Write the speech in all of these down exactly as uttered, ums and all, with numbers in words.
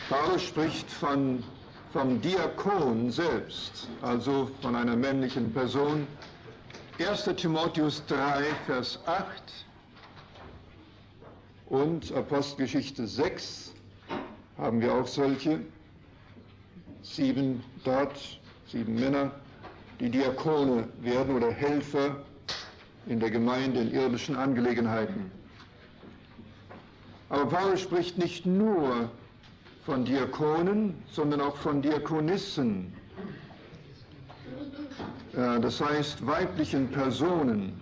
Paulus spricht von, vom Diakon selbst, also von einer männlichen Person. erster Timotheus drei, Vers acht und Apostelgeschichte sechs haben wir auch solche, sieben dort, sieben Männer, die Diakone werden oder Helfer in der Gemeinde in irdischen Angelegenheiten. Aber Paulus spricht nicht nur von Diakonen, sondern auch von Diakonissen. Das heißt weiblichen Personen.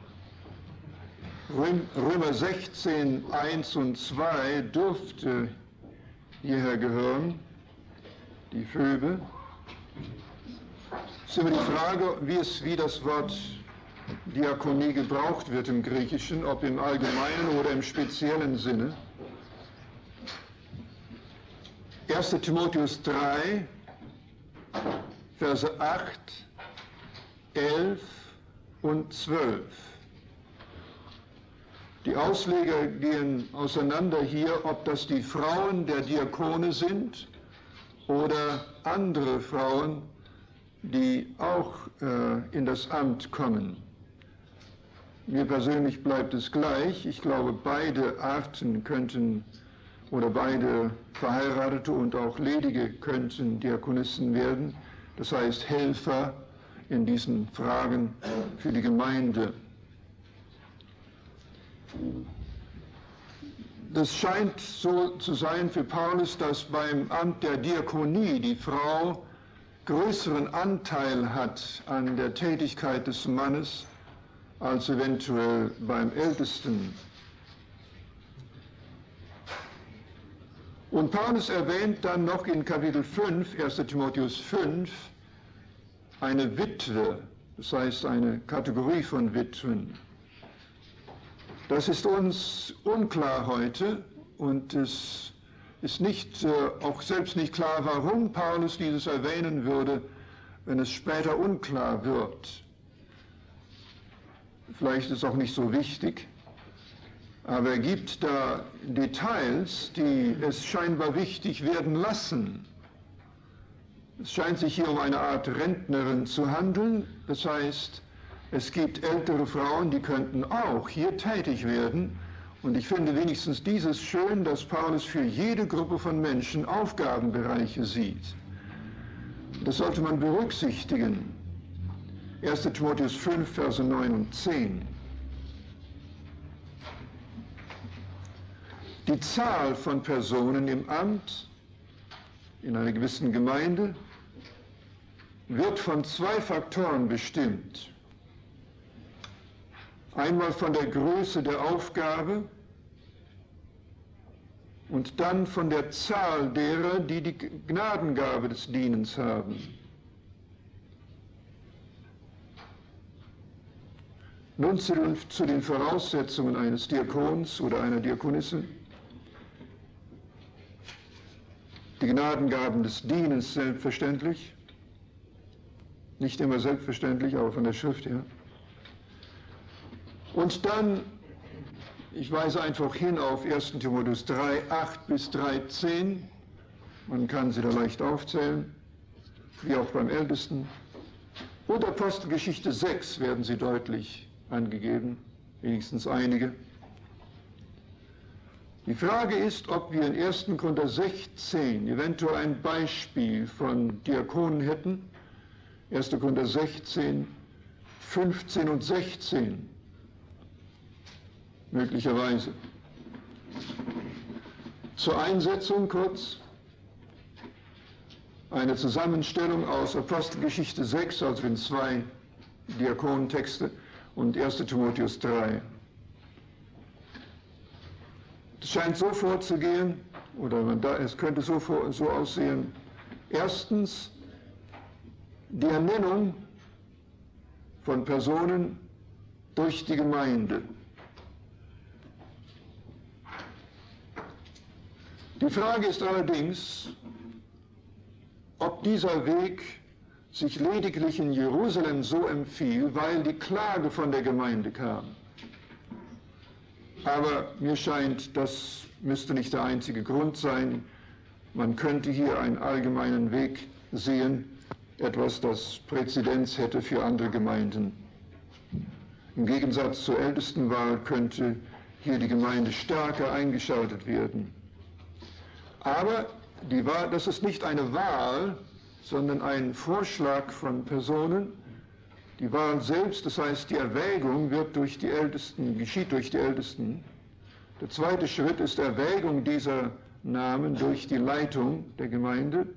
Römer sechzehn, eins und zwei dürfte hierher gehören, die Phoebe. Es ist immer die Frage, wie, es, wie das Wort Diakonie gebraucht wird im Griechischen, ob im allgemeinen oder im speziellen Sinne. erster Timotheus drei, Verse acht, elf und zwölf. Die Ausleger gehen auseinander hier, ob das die Frauen der Diakone sind oder andere Frauen, die auch äh, in das Amt kommen. Mir persönlich bleibt es gleich. Ich glaube, beide Arten könnten oder beide Verheiratete und auch Ledige könnten Diakonissen werden. Das heißt Helfer in diesen Fragen für die Gemeinde. Das scheint so zu sein für Paulus, dass beim Amt der Diakonie die Frau größeren Anteil hat an der Tätigkeit des Mannes als eventuell beim Ältesten. Und Paulus erwähnt dann noch in Kapitel fünf, erster Timotheus fünf, eine Witwe, das heißt eine Kategorie von Witwen. Das ist uns unklar heute und es ist nicht, äh, auch selbst nicht klar, warum Paulus dieses erwähnen würde, wenn es später unklar wird. Vielleicht ist es auch nicht so wichtig, aber er gibt da Details, die es scheinbar wichtig werden lassen. Es scheint sich hier um eine Art Rentnerin zu handeln, das heißt, es gibt ältere Frauen, die könnten auch hier tätig werden. Und ich finde wenigstens dieses schön, dass Paulus für jede Gruppe von Menschen Aufgabenbereiche sieht. Das sollte man berücksichtigen. erster Timotheus fünf, Verse neun und zehn. Die Zahl von Personen im Amt in einer gewissen Gemeinde wird von zwei Faktoren bestimmt. Einmal von der Größe der Aufgabe und dann von der Zahl derer, die die Gnadengabe des Dienens haben. Nun zu den, zu den Voraussetzungen eines Diakons oder einer Diakonisse. Die Gnadengaben des Dienens selbstverständlich, nicht immer selbstverständlich, aber von der Schrift her. Und dann, ich weise einfach hin auf erster Timotheus drei, acht bis dreizehn, man kann sie da leicht aufzählen, wie auch beim Ältesten. Und Apostelgeschichte sechs werden sie deutlich angegeben, wenigstens einige. Die Frage ist, ob wir in erster Korinther sechzehn eventuell ein Beispiel von Diakonen hätten. erster Korinther sechzehn, fünfzehn und sechzehn. Möglicherweise. Zur Einsetzung kurz eine Zusammenstellung aus Apostelgeschichte sechs, also in zwei Diakonentexte, und erster Timotheus drei. Es scheint so vorzugehen, oder man da, es könnte so, vor, so aussehen, erstens die Ernennung von Personen durch die Gemeinde. Die Frage ist allerdings, ob dieser Weg sich lediglich in Jerusalem so empfiehlt, weil die Klage von der Gemeinde kam. Aber mir scheint, das müsste nicht der einzige Grund sein. Man könnte hier einen allgemeinen Weg sehen, etwas, das Präzedenz hätte für andere Gemeinden. Im Gegensatz zur Ältestenwahl könnte hier die Gemeinde stärker eingeschaltet werden. Aber die Wahl, das ist nicht eine Wahl, sondern ein Vorschlag von Personen. Die Wahl selbst, das heißt die Erwägung, wird durch die Ältesten, geschieht durch die Ältesten. Der zweite Schritt ist Erwägung dieser Namen durch die Leitung der Gemeinde.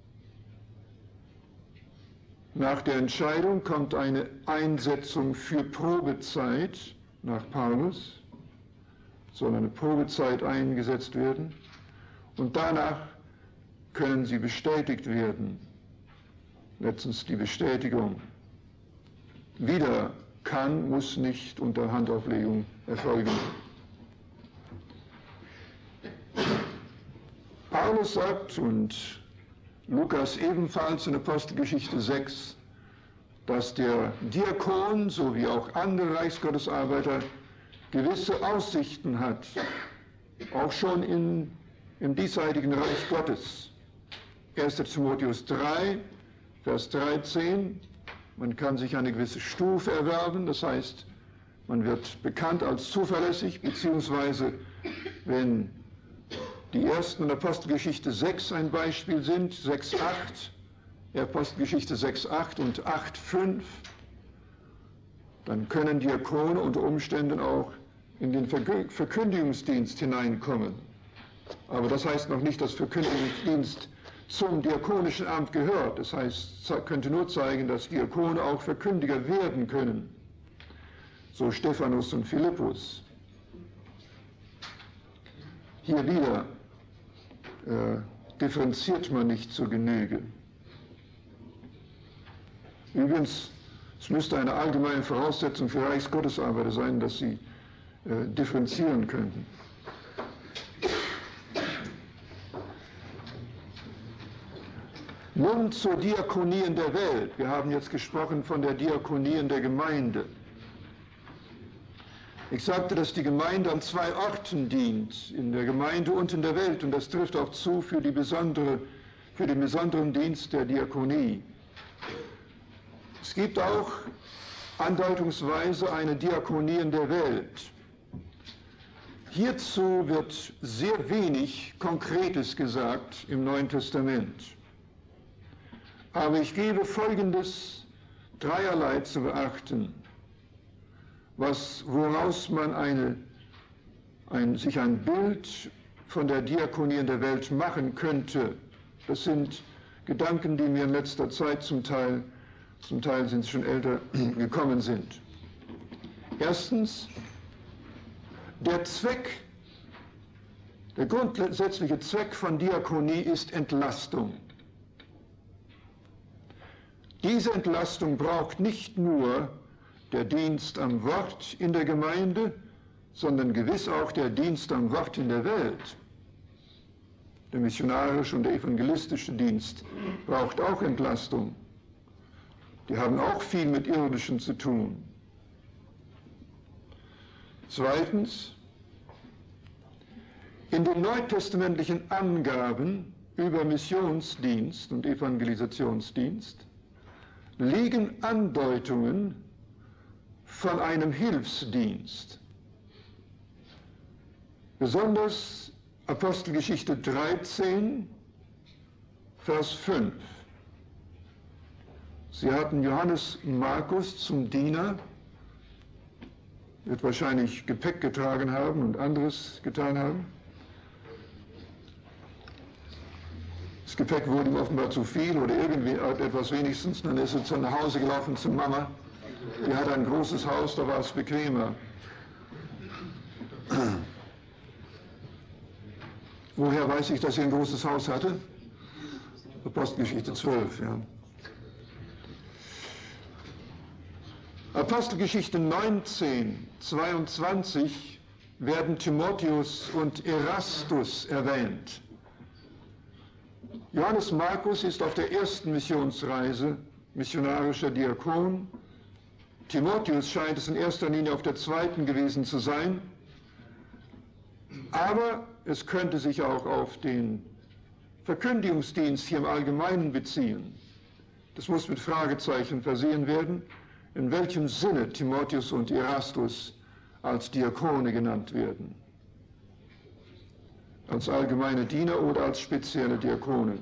Nach der Entscheidung kommt eine Einsetzung für Probezeit nach Paulus, soll eine Probezeit eingesetzt werden und danach können sie bestätigt werden. Letztens die Bestätigung. Wieder kann, muss nicht unter Handauflegung erfolgen. Paulus sagt, und Lukas ebenfalls in Apostelgeschichte sechs, dass der Diakon sowie auch andere Reichsgottesarbeiter gewisse Aussichten hat, auch schon in, im diesseitigen Reich Gottes. erster Timotheus drei, Vers dreizehn, man kann sich eine gewisse Stufe erwerben, das heißt, man wird bekannt als zuverlässig, beziehungsweise wenn die ersten in Apostelgeschichte sechs ein Beispiel sind, sechs acht, Apostelgeschichte sechs acht und acht fünf, dann können Diakone unter Umständen auch in den Verkündigungsdienst hineinkommen. Aber das heißt noch nicht, dass Verkündigungsdienst zum diakonischen Amt gehört. Das heißt, könnte nur zeigen, dass Diakone auch Verkündiger werden können. So Stephanus und Philippus. Hier wieder äh, differenziert man nicht zur Genüge. Übrigens, es müsste eine allgemeine Voraussetzung für Reichsgottesarbeiter sein, dass sie äh, differenzieren könnten. Nun zur Diakonie in der Welt. Wir haben jetzt gesprochen von der Diakonie in der Gemeinde. Ich sagte, dass die Gemeinde an zwei Orten dient, in der Gemeinde und in der Welt, und das trifft auch zu für, die besondere, für den besonderen Dienst der Diakonie. Es gibt auch andeutungsweise eine Diakonie in der Welt. Hierzu wird sehr wenig Konkretes gesagt im Neuen Testament. Aber ich gebe Folgendes dreierlei zu beachten, was, woraus man eine, ein, sich ein Bild von der Diakonie in der Welt machen könnte. Das sind Gedanken, die mir in letzter Zeit zum Teil, zum Teil sind sie schon älter, gekommen sind. Erstens, der Zweck, der grundsätzliche Zweck von Diakonie ist Entlastung. Diese Entlastung braucht nicht nur der Dienst am Wort in der Gemeinde, sondern gewiss auch der Dienst am Wort in der Welt. Der missionarische und der evangelistische Dienst braucht auch Entlastung. Die haben auch viel mit Irdischen zu tun. Zweitens, in den neutestamentlichen Angaben über Missionsdienst und Evangelisationsdienst liegen Andeutungen von einem Hilfsdienst. Besonders Apostelgeschichte dreizehn, Vers fünf. Sie hatten Johannes Markus zum Diener, wird wahrscheinlich Gepäck getragen haben und anderes getan haben. Das Gepäck wurde ihm offenbar zu viel oder irgendwie etwas wenigstens. Dann ist er nach Hause gelaufen zu Mama. Die hat ein großes Haus, da war es bequemer. Woher weiß ich, dass er ein großes Haus hatte? Apostelgeschichte zwölf, ja. Apostelgeschichte neunzehn, zweiundzwanzig werden Timotheus und Erastus erwähnt. Johannes Markus ist auf der ersten Missionsreise missionarischer Diakon. Timotheus scheint es in erster Linie auf der zweiten gewesen zu sein. Aber es könnte sich auch auf den Verkündigungsdienst hier im Allgemeinen beziehen. Das muss mit Fragezeichen versehen werden, in welchem Sinne Timotheus und Erastus als Diakone genannt werden. Als allgemeine Diener oder als spezielle Diakone.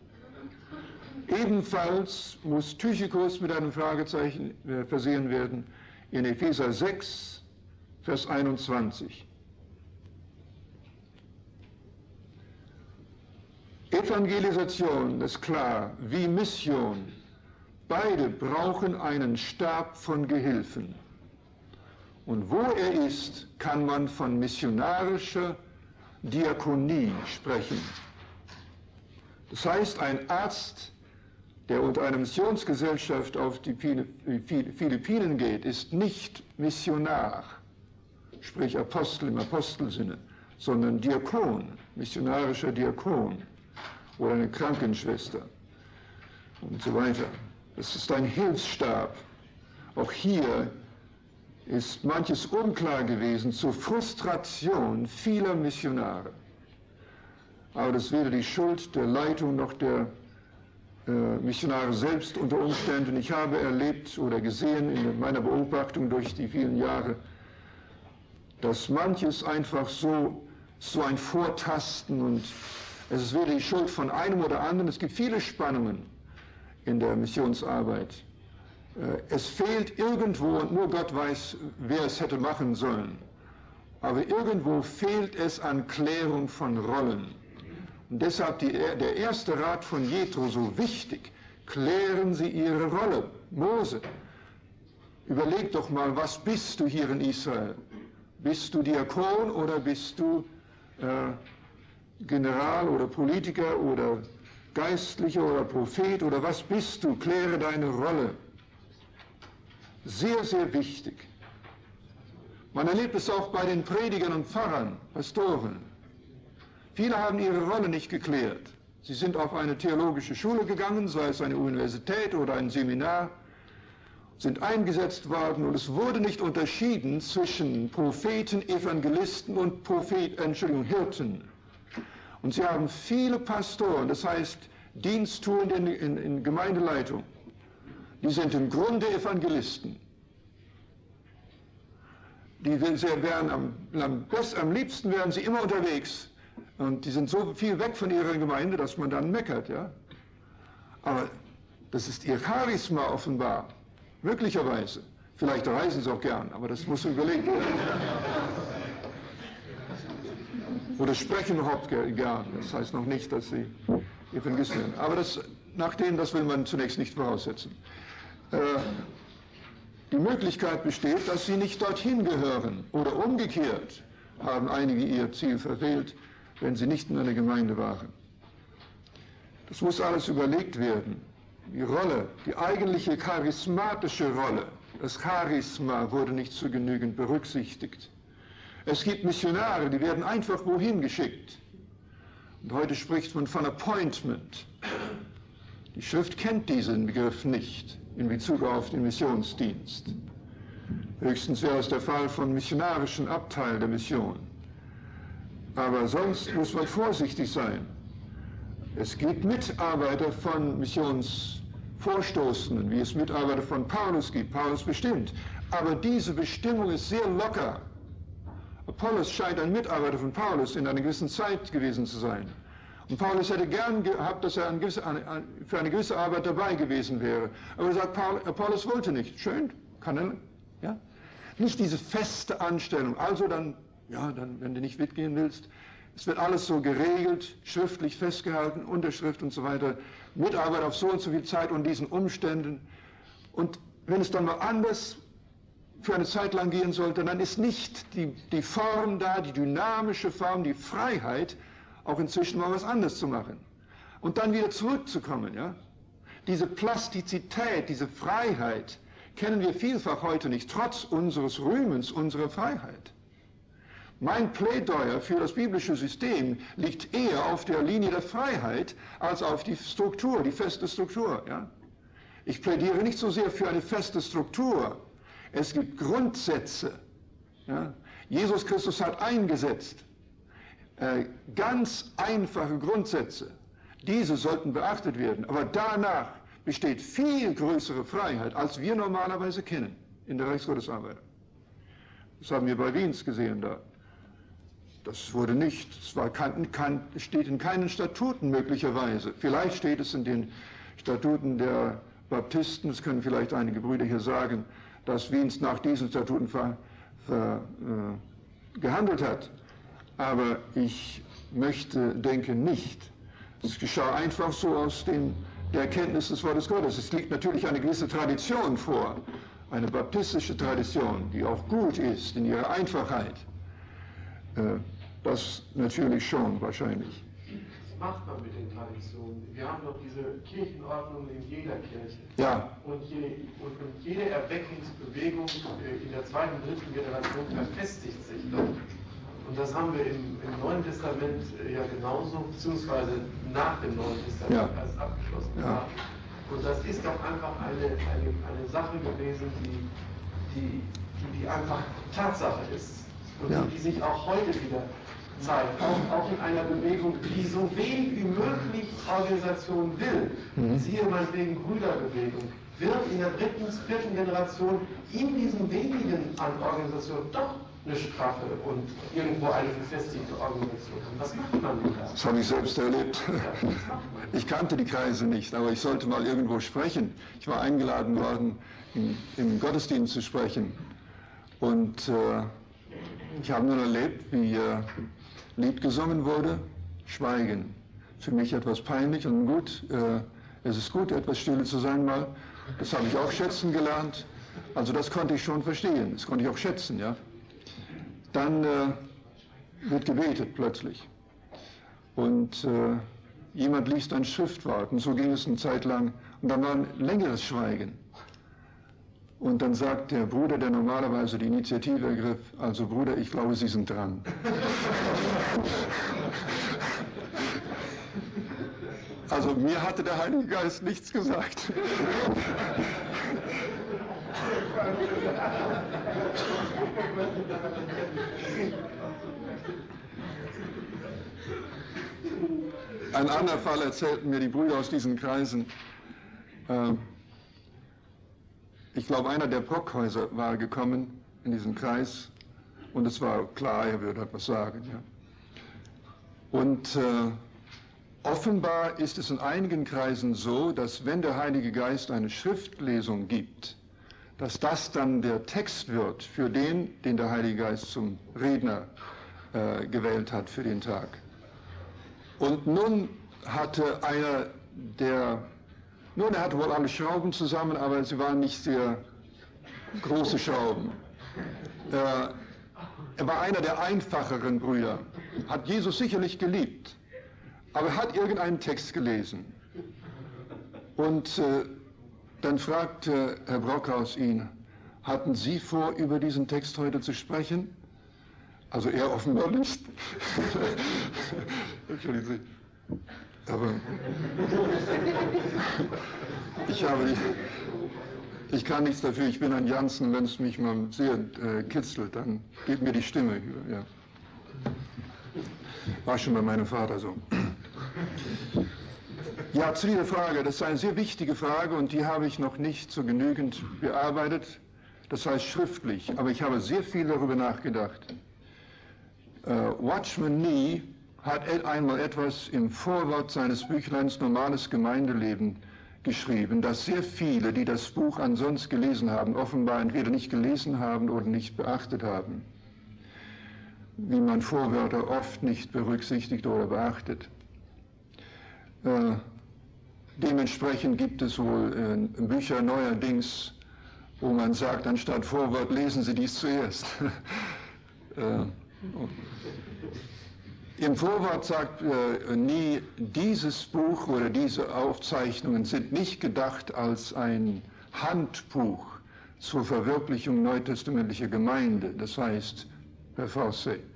Ebenfalls muss Tychicus mit einem Fragezeichen versehen werden in Epheser sechs, Vers einundzwanzig. Evangelisation ist klar, wie Mission. Beide brauchen einen Stab von Gehilfen. Und wo er ist, kann man von missionarischer Diakonie sprechen. Das heißt, ein Arzt, der unter einer Missionsgesellschaft auf die Philippinen geht, ist nicht Missionar, sprich Apostel im Apostelsinne, sondern Diakon, missionarischer Diakon oder eine Krankenschwester und so weiter. Das ist ein Hilfsstab. Auch hier ist manches unklar gewesen zur Frustration vieler Missionare. Aber das ist weder die Schuld der Leitung noch der äh, Missionare selbst unter Umständen. Ich habe erlebt oder gesehen in meiner Beobachtung durch die vielen Jahre, dass manches einfach so, so ein Vortasten und es ist weder die Schuld von einem oder anderen. Es gibt viele Spannungen in der Missionsarbeit. Es fehlt irgendwo, und nur Gott weiß, wer es hätte machen sollen, aber irgendwo fehlt es an Klärung von Rollen. Und deshalb die, der erste Rat von Jethro so wichtig: Klären Sie Ihre Rolle. Mose, überleg doch mal, was bist du hier in Israel? Bist du Diakon oder bist du äh, General oder Politiker oder Geistlicher oder Prophet oder was bist du? Kläre deine Rolle. Sehr, sehr wichtig. Man erlebt es auch bei den Predigern und Pfarrern, Pastoren. Viele haben ihre Rolle nicht geklärt. Sie sind auf eine theologische Schule gegangen, sei es eine Universität oder ein Seminar, sind eingesetzt worden und es wurde nicht unterschieden zwischen Propheten, Evangelisten und Prophet, Entschuldigung, Hirten. Und sie haben viele Pastoren, das heißt Diensttuende in, in, in Gemeindeleitung, die sind im Grunde Evangelisten. Die wären am, am, best, am liebsten wären sie immer unterwegs und die sind so viel weg von ihrer Gemeinde, dass man dann meckert. Ja? Aber das ist ihr Charisma offenbar, möglicherweise. Vielleicht reisen sie auch gern, aber das muss überlegt werden. Oder sprechen überhaupt gern. Das heißt noch nicht, dass sie Evangelisten werden. Aber das, nachdem, das will man zunächst nicht voraussetzen. Äh, die Möglichkeit besteht, dass sie nicht dorthin gehören. Oder umgekehrt haben einige ihr Ziel verfehlt, wenn sie nicht in einer Gemeinde waren. Das muss alles überlegt werden. Die Rolle, die eigentliche charismatische Rolle, das Charisma wurde nicht zu genügend berücksichtigt. Es gibt Missionare, die werden einfach wohin geschickt. Und heute spricht man von Appointment. Die Schrift kennt diesen Begriff nicht in Bezug auf den Missionsdienst. Höchstens wäre es der Fall von missionarischen Abteil der Mission. Aber sonst muss man vorsichtig sein. Es gibt Mitarbeiter von Missionsvorstoßenden, wie es Mitarbeiter von Paulus gibt. Paulus bestimmt. Aber diese Bestimmung ist sehr locker. Apollos scheint ein Mitarbeiter von Paulus in einer gewissen Zeit gewesen zu sein. Und Paulus hätte gern gehabt, dass er eine gewisse, eine, für eine gewisse Arbeit dabei gewesen wäre. Aber er sagt, Paul, Apollos wollte nicht. Schön, kann er, ja? Nicht diese feste Anstellung. Also dann, ja, dann, wenn du nicht mitgehen willst, es wird alles so geregelt, schriftlich festgehalten, Unterschrift und so weiter. Mitarbeit auf so und so viel Zeit und diesen Umständen. Und wenn es dann mal anders für eine Zeit lang gehen sollte, dann ist nicht die, die Form da, die dynamische Form, die Freiheit, auch inzwischen mal was anderes zu machen. Und dann wieder zurückzukommen. Ja? Diese Plastizität, diese Freiheit kennen wir vielfach heute nicht, trotz unseres Rühmens, unserer Freiheit. Mein Plädoyer für das biblische System liegt eher auf der Linie der Freiheit als auf die Struktur, die feste Struktur. Ja? Ich plädiere nicht so sehr für eine feste Struktur. Es gibt Grundsätze. Ja? Jesus Christus hat eingesetzt. Äh, ganz einfache Grundsätze. Diese sollten beachtet werden, aber danach besteht viel größere Freiheit, als wir normalerweise kennen in der Reichsgottesarbeit. Das haben wir bei Wiens gesehen da. Das wurde nicht, es war kein, kein, steht in keinen Statuten möglicherweise. Vielleicht steht es in den Statuten der Baptisten, das können vielleicht einige Brüder hier sagen, dass Wiens nach diesen Statuten ver, ver, äh, gehandelt hat. Aber ich möchte, denke nicht. Es geschah einfach so aus den, der Erkenntnis des Wortes Gottes. Es liegt natürlich eine gewisse Tradition vor, eine baptistische Tradition, die auch gut ist in ihrer Einfachheit. Äh, das natürlich schon, wahrscheinlich. Was macht man mit den Traditionen? Wir haben doch diese Kirchenordnung in jeder Kirche. Ja. Und, je, und, und jede Erweckungsbewegung in der zweiten, dritten Generation verfestigt sich doch. Und das haben wir im, im Neuen Testament ja genauso, beziehungsweise nach dem Neuen Testament ja. erst abgeschlossen ja. haben. Und das ist doch einfach eine, eine, eine Sache gewesen, die, die, die, die einfach Tatsache ist. Und ja. die, die sich auch heute wieder zeigt, auch, auch in einer Bewegung, die so wenig wie möglich Organisation will, mhm. siehe meinetwegen Brüderbewegung, wird in der dritten, vierten Generation in diesem wenigen an Organisation doch eine straffe und irgendwo eine befestigte Organisation haben. Was macht man denn da? Das habe ich selbst erlebt. Ja, ich kannte die Kreise nicht, aber ich sollte mal irgendwo sprechen. Ich war eingeladen worden, im, im Gottesdienst zu sprechen. Und äh, ich habe nun erlebt, wie äh, Lied gesungen wurde, Schweigen. Für mich etwas peinlich und gut. Äh, es ist gut, etwas stille zu sein mal. Das habe ich auch schätzen gelernt. Also das konnte ich schon verstehen. Das konnte ich auch schätzen, ja. Dann äh, wird gebetet plötzlich. Und äh, jemand liest ein Schriftwort. Und so ging es eine Zeit lang. Und dann war ein längeres Schweigen. Und dann sagt der Bruder, der normalerweise die Initiative ergriff, also Bruder, ich glaube, Sie sind dran. Also mir hatte der Heilige Geist nichts gesagt. Ein anderer Fall erzählten mir die Brüder aus diesen Kreisen. Äh, Ich glaube, einer der Brockhäuser war gekommen in diesen Kreis und es war klar, er würde etwas sagen. Ja. Und äh, offenbar ist es in einigen Kreisen so, dass wenn der Heilige Geist eine Schriftlesung gibt, dass das dann der Text wird für den, den der Heilige Geist zum Redner äh, gewählt hat für den Tag. Und nun hatte einer der Nun, er hatte wohl alle Schrauben zusammen, aber sie waren nicht sehr große Schrauben. Er, er war einer der einfacheren Brüder, hat Jesus sicherlich geliebt, aber er hat irgendeinen Text gelesen. Und äh, dann fragte Herr Brockhaus ihn, hatten Sie vor, über diesen Text heute zu sprechen? Also er offenbar nicht. Entschuldigung Sie. Aber ich habe, ich kann nichts dafür, ich bin ein Jansen, wenn es mich mal sehr äh, kitzelt, dann geht mir die Stimme über. Ja. War schon bei meinem Vater so. Ja, zu dieser Frage, das ist eine sehr wichtige Frage und die habe ich noch nicht so genügend bearbeitet, das heißt schriftlich, aber ich habe sehr viel darüber nachgedacht. Äh, Watchman Nee hat einmal etwas im Vorwort seines Büchleins Normales Gemeindeleben geschrieben, dass sehr viele, die das Buch ansonsten gelesen haben, offenbar entweder nicht gelesen haben oder nicht beachtet haben, wie man Vorwörter oft nicht berücksichtigt oder beachtet. Äh, dementsprechend gibt es wohl äh, Bücher neuerdings, wo man sagt, anstatt Vorwort lesen Sie dies zuerst. äh, Im Vorwort sagt äh, Nie, dieses Buch oder diese Aufzeichnungen sind nicht gedacht als ein Handbuch zur Verwirklichung neutestamentlicher Gemeinde, das heißt, per force, äh,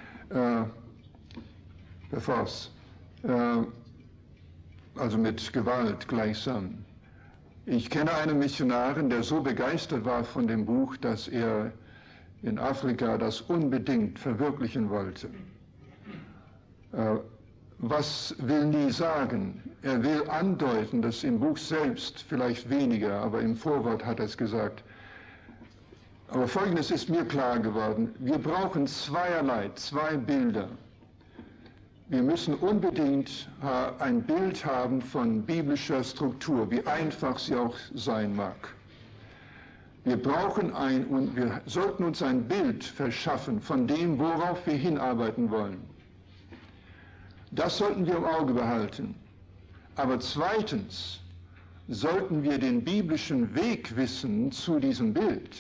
per force, äh, also mit Gewalt gleichsam. Ich kenne einen Missionaren, der so begeistert war von dem Buch, dass er in Afrika das unbedingt verwirklichen wollte. was will nie sagen? Er will andeuten, dass im Buch selbst vielleicht weniger, aber im Vorwort hat er es gesagt. Aber Folgendes ist mir klar geworden. Wir brauchen zweierlei, zwei Bilder. Wir müssen unbedingt ein Bild haben von biblischer Struktur, wie einfach sie auch sein mag. Wir brauchen ein, und wir sollten uns ein Bild verschaffen von dem, worauf wir hinarbeiten wollen. Das sollten wir im Auge behalten. Aber zweitens sollten wir den biblischen Weg wissen zu diesem Bild.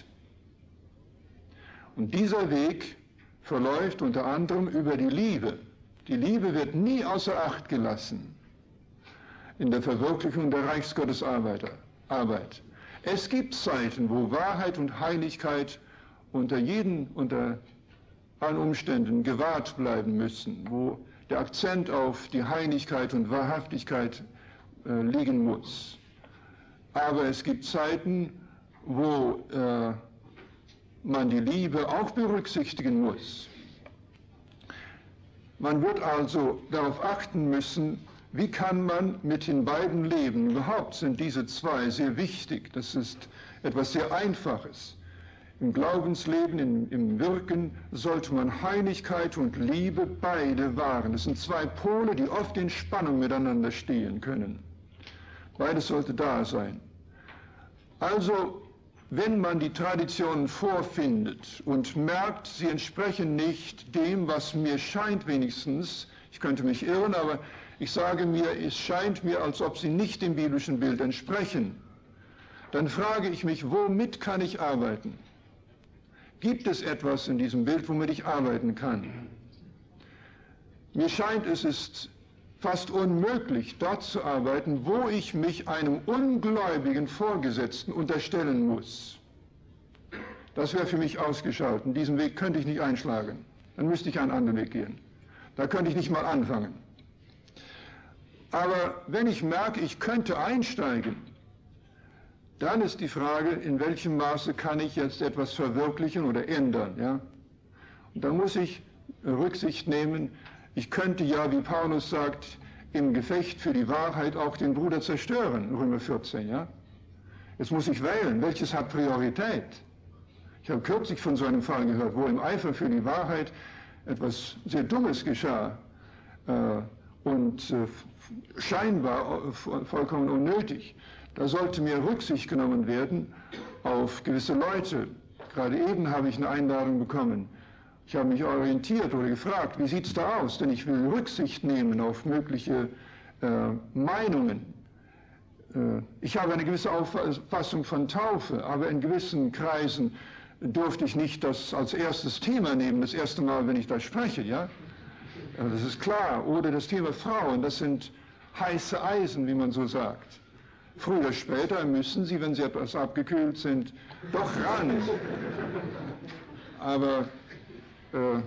Und dieser Weg verläuft unter anderem über die Liebe. Die Liebe wird nie außer Acht gelassen in der Verwirklichung der Reichsgottesarbeit. Es gibt Zeiten, wo Wahrheit und Heiligkeit unter jeden, unter allen Umständen gewahrt bleiben müssen, wo der Akzent auf die Heiligkeit und Wahrhaftigkeit äh, liegen muss. Aber es gibt Zeiten, wo äh, man die Liebe auch berücksichtigen muss. Man wird also darauf achten müssen, wie kann man mit den beiden leben. Überhaupt sind diese zwei sehr wichtig. Das ist etwas sehr Einfaches. Im Glaubensleben, im, im Wirken sollte man Heiligkeit und Liebe beide wahren. Das sind zwei Pole, die oft in Spannung miteinander stehen können. Beides sollte da sein. Also, wenn man die Traditionen vorfindet und merkt, sie entsprechen nicht dem, was mir scheint wenigstens, ich könnte mich irren, aber ich sage mir, es scheint mir, als ob sie nicht dem biblischen Bild entsprechen, dann frage ich mich, womit kann ich arbeiten? Gibt es etwas in diesem Bild, womit ich arbeiten kann? Mir scheint, es ist fast unmöglich, dort zu arbeiten, wo ich mich einem ungläubigen Vorgesetzten unterstellen muss. Das wäre für mich ausgeschaltet. Diesen Weg könnte ich nicht einschlagen. Dann müsste ich einen anderen Weg gehen. Da könnte ich nicht mal anfangen. Aber wenn ich merke, ich könnte einsteigen, dann ist die Frage, in welchem Maße kann ich jetzt etwas verwirklichen oder ändern. Ja? Und da muss ich Rücksicht nehmen. Ich könnte ja, wie Paulus sagt, im Gefecht für die Wahrheit auch den Bruder zerstören, Römer vierzehn. Ja? Jetzt muss ich wählen, welches hat Priorität. Ich habe kürzlich von so einem Fall gehört, wo im Eifer für die Wahrheit etwas sehr Dummes geschah äh, und äh, scheinbar äh, vollkommen unnötig. Da sollte mir Rücksicht genommen werden auf gewisse Leute. Gerade eben habe ich eine Einladung bekommen. Ich habe mich orientiert oder gefragt, wie sieht es da aus? Denn ich will Rücksicht nehmen auf mögliche äh, Meinungen. Äh, ich habe eine gewisse Auffassung von Taufe, aber in gewissen Kreisen durfte ich nicht das als erstes Thema nehmen, das erste Mal, wenn ich da spreche. Ja? Also das ist klar. Oder das Thema Frauen, das sind heiße Eisen, wie man so sagt. Früher oder später müssen sie, wenn sie etwas abgekühlt sind, doch ran. Aber äh,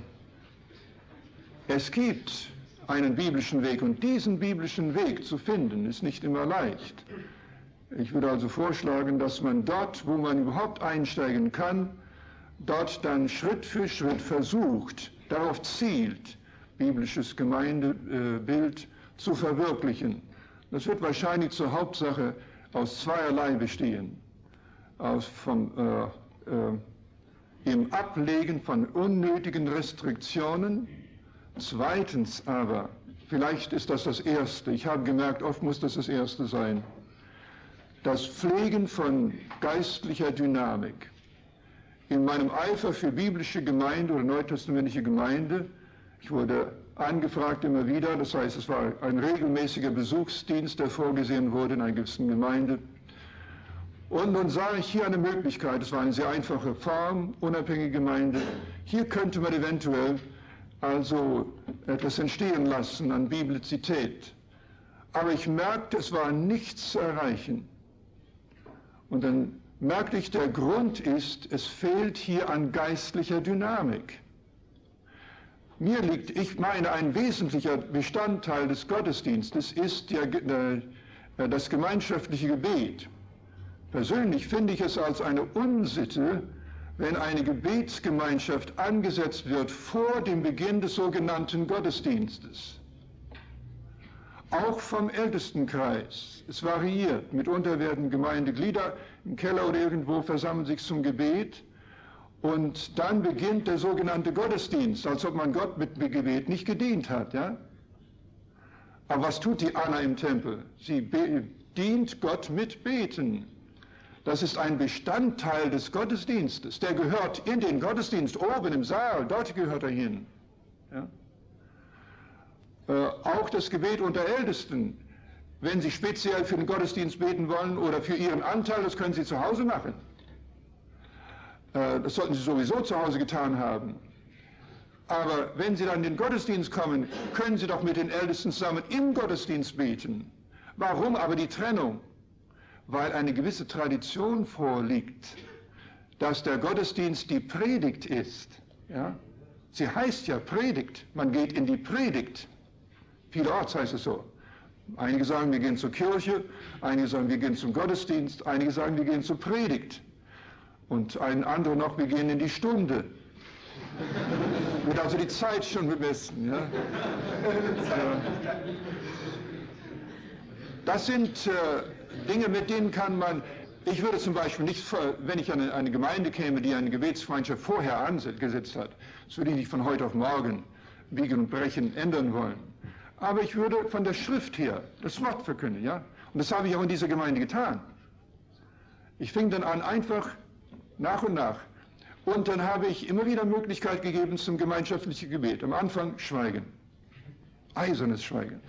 es gibt einen biblischen Weg und diesen biblischen Weg zu finden, ist nicht immer leicht. Ich würde also vorschlagen, dass man dort, wo man überhaupt einsteigen kann, dort dann Schritt für Schritt versucht, darauf zielt, biblisches Gemeindebild zu verwirklichen. Das wird wahrscheinlich zur Hauptsache aus zweierlei bestehen. Aus vom, äh, äh, im Ablegen von unnötigen Restriktionen. Zweitens aber, vielleicht ist das das Erste, ich habe gemerkt, oft muss das das Erste sein, das Pflegen von geistlicher Dynamik. In meinem Eifer für biblische Gemeinde oder neutestamentliche Gemeinde, ich wurde angefragt immer wieder, das heißt, es war ein regelmäßiger Besuchsdienst, der vorgesehen wurde in einer gewissen Gemeinde. Und nun sah ich hier eine Möglichkeit, es war eine sehr einfache Form, unabhängige Gemeinde. Hier könnte man eventuell also etwas entstehen lassen an Biblizität. Aber ich merkte, es war nichts zu erreichen. Und dann merkte ich, der Grund ist, es fehlt hier an geistlicher Dynamik. Mir liegt, ich meine, ein wesentlicher Bestandteil des Gottesdienstes ist der, der, das gemeinschaftliche Gebet. Persönlich finde ich es als eine Unsitte, wenn eine Gebetsgemeinschaft angesetzt wird vor dem Beginn des sogenannten Gottesdienstes. auch vom Ältestenkreis. Es variiert. Mitunter werden Gemeindeglieder im Keller oder irgendwo versammeln sich zum Gebet und dann beginnt der sogenannte Gottesdienst, als ob man Gott mit Gebet nicht gedient hat. Ja? Aber was tut die Anna im Tempel? Sie dient Gott mit Beten. Das ist ein Bestandteil des Gottesdienstes. Der gehört in den Gottesdienst oben im Saal, dort gehört er hin. Ja? Äh, auch das Gebet unter Ältesten. Wenn Sie speziell für den Gottesdienst beten wollen oder für Ihren Anteil, das können Sie zu Hause machen. Äh, das sollten Sie sowieso zu Hause getan haben. Aber wenn Sie dann in den Gottesdienst kommen, können Sie doch mit den Ältesten zusammen im Gottesdienst beten. Warum aber die Trennung? Weil eine gewisse Tradition vorliegt, dass der Gottesdienst die Predigt ist. Ja? Sie heißt ja Predigt, man geht in die Predigt. Vielerorts heißt es so. Einige sagen, wir gehen zur Kirche, einige sagen, wir gehen zum Gottesdienst, einige sagen, wir gehen zur Predigt. Und ein anderer noch, wir gehen in die Stunde. Wird also die Zeit schon bemessen. Ja? Das sind äh, Dinge, mit denen kann man, ich würde zum Beispiel nicht, wenn ich an eine, eine Gemeinde käme, die eine Gebetsgemeinschaft vorher angesetzt hat, das würde ich nicht von heute auf morgen biegen und brechen ändern wollen. Aber ich würde von der Schrift her das Wort verkünden, ja? Und das habe ich auch in dieser Gemeinde getan. Ich fing dann an, einfach nach und nach. Und dann habe ich immer wieder Möglichkeit gegeben zum gemeinschaftlichen Gebet. Am Anfang Schweigen. Eisernes Schweigen.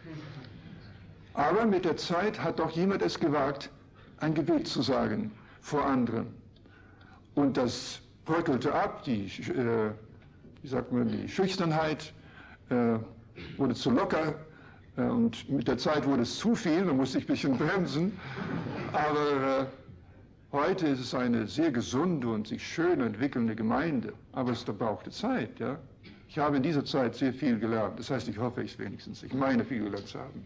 Aber mit der Zeit hat doch jemand es gewagt, ein Gebet zu sagen vor anderen. Und das bröckelte ab, die, äh, wie sagt man, die Schüchternheit äh, wurde zu locker äh, und mit der Zeit wurde es zu viel, da musste ich ein bisschen bremsen. Aber äh, heute ist es eine sehr gesunde und sich schön entwickelnde Gemeinde, aber es brauchte Zeit. Ja? Ich habe in dieser Zeit sehr viel gelernt, das heißt, ich hoffe es wenigstens, ich meine viel gelernt zu haben.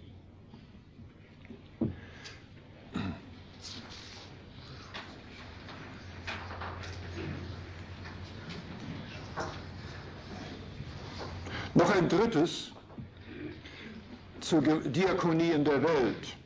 Noch ein drittes zur Diakonie in der Welt.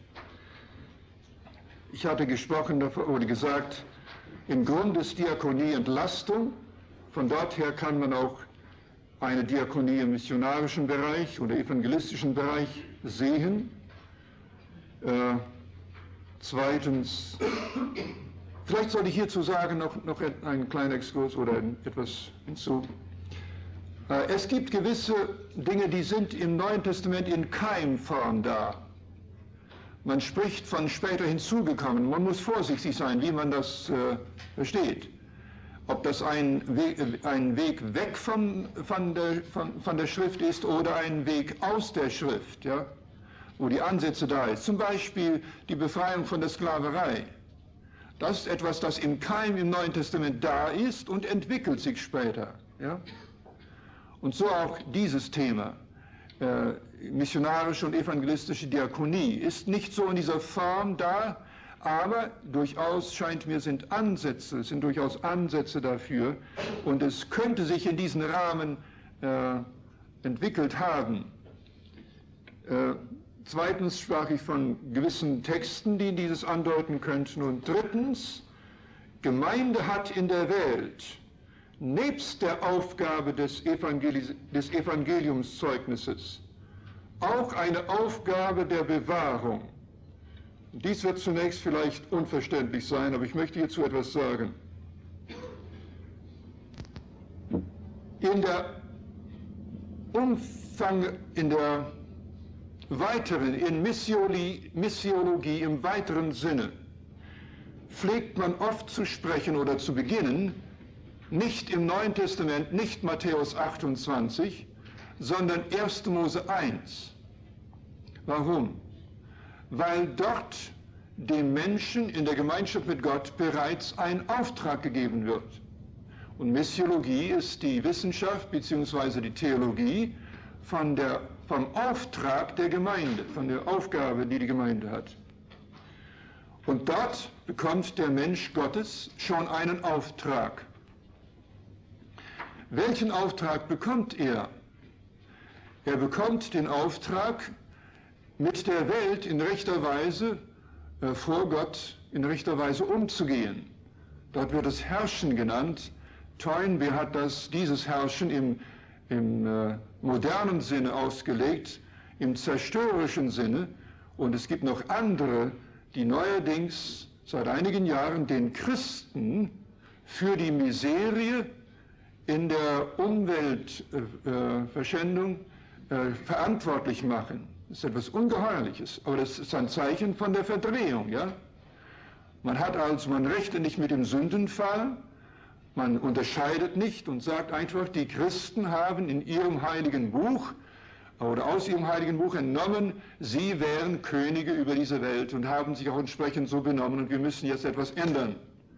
Ich hatte gesprochen oder gesagt, im Grunde ist Diakonie Entlastung. Von dort her kann man auch eine Diakonie im missionarischen Bereich oder evangelistischen Bereich sehen. Äh, zweitens, vielleicht sollte ich hierzu sagen, noch, noch einen kleinen Exkurs oder etwas hinzu. Äh, es gibt gewisse Dinge, die sind im Neuen Testament in Keimform da. Man spricht von später hinzugekommen. Man muss vorsichtig sein, wie man das äh, versteht. Ob das ein Weg, ein Weg weg von, von, der, von, von der Schrift ist oder ein Weg aus der Schrift, ja, wo die Ansätze da ist. Zum Beispiel die Befreiung von der Sklaverei. Das ist etwas, das im Keim im Neuen Testament da ist und entwickelt sich später. Ja. Und so auch dieses Thema. Äh, missionarische und evangelistische Diakonie ist nicht so in dieser Form da, aber durchaus scheint mir, sind Ansätze, sind durchaus Ansätze dafür und es könnte sich in diesen Rahmen äh, entwickelt haben. Äh, zweitens sprach ich von gewissen Texten, die dieses andeuten könnten, und drittens, Gemeinde hat in der Welt nebst der Aufgabe des, Evangeli- des Evangeliumszeugnisses auch eine Aufgabe der Bewahrung. Dies wird zunächst vielleicht unverständlich sein, aber ich möchte hierzu etwas sagen. In der Umfang, in der weiteren, in Missiologie, Missiologie im weiteren Sinne, pflegt man oft zu sprechen oder zu beginnen, nicht im Neuen Testament, nicht Matthäus achtundzwanzig, sondern erster Mose eins. Warum? Weil dort dem Menschen in der Gemeinschaft mit Gott bereits ein Auftrag gegeben wird. Und Missiologie ist die Wissenschaft bzw. die Theologie von der, vom Auftrag der Gemeinde, von der Aufgabe, die die Gemeinde hat. Und dort bekommt der Mensch Gottes schon einen Auftrag. Welchen Auftrag bekommt er? Er bekommt den Auftrag, mit der Welt in rechter Weise äh, vor Gott in rechter Weise umzugehen. Dort wird es Herrschen genannt. Toynbee hat das, dieses Herrschen im, im äh, modernen Sinne ausgelegt, im zerstörerischen Sinne. Und es gibt noch andere, die neuerdings seit einigen Jahren den Christen für die Miserie in der Umweltverschwendung äh, äh, verantwortlich machen. Das ist etwas Ungeheuerliches, aber das ist ein Zeichen von der Verdrehung. Ja? Man hat also, man rechnet nicht mit dem Sündenfall, man unterscheidet nicht und sagt einfach, die Christen haben in ihrem heiligen Buch oder aus ihrem heiligen Buch entnommen, sie wären Könige über diese Welt und haben sich auch entsprechend so benommen und wir müssen jetzt etwas ändern.